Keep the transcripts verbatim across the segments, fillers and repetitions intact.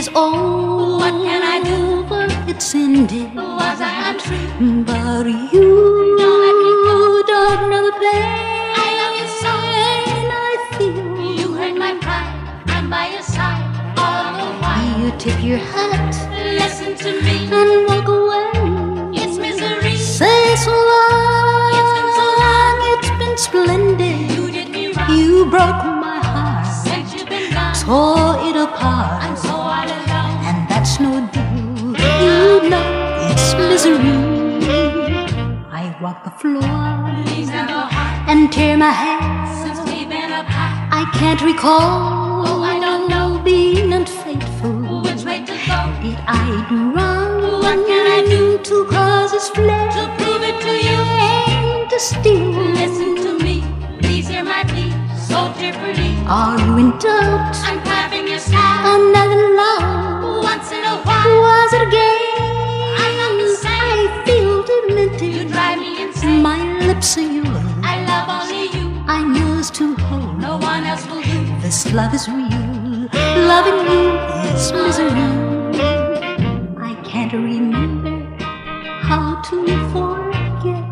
is over. What can I do? It's ended. Was I untrue? But you Don't let me go. don't know the pain I love you so. I feel. You hurt my pride. I'm by your side all the while. You tip your hat Listen to me. and walk away. It's misery. Say so long. It's been so long. It's been splendid. You did me wrong. You broke my heart, Since you've been gone, tore it apart, I'm so all alone. and that's no deal. You know it's misery. I walk the floor Please never heart. and tear my hair. Since we've been apart, I can't recall. Oh, I don't know. Being unfaithful. which way to go? Did I do wrong? What can I do to cause this flame to prove it to you? to steal? Listen to me. Please hear my plea so tearfully. Are you in doubt? I'm clapping your smile. Another love? Once in a while, Was it a game? I love the same. I feel You demented. drive me insane. My lips are yours. I love only you. I'm yours to hold. No one else will do. This love is real. Loving you is misery. I can't remember how to forget.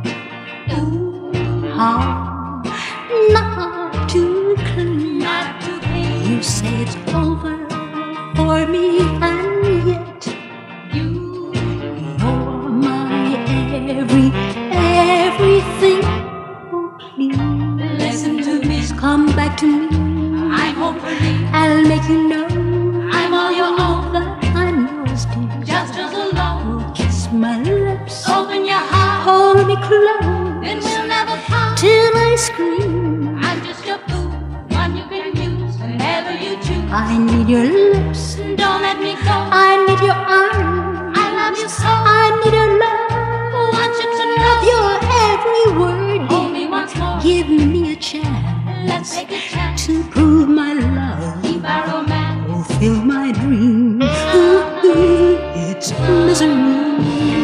How not to cling. Not to be You say it's over for me, and yet you. you're my every, everything. Oh, please Listen to me. come back to me. I'm hopefully. I'll make you know I'm all your own. that I'm yours, dear. Just as alone. Oh, kiss my lips, Open your heart. hold me close Then we'll never part. till I scream. I'm just your fool. One you can use whenever you choose. I need your lips, Don't let me go. I need your arms, I love you so. I need your love, Want you to know. your every word. Hold me once more. Give me a chance Let's take a chance. to prove my love. Keep our romance. Fulfill my dream. Ooh, ooh, it's misery.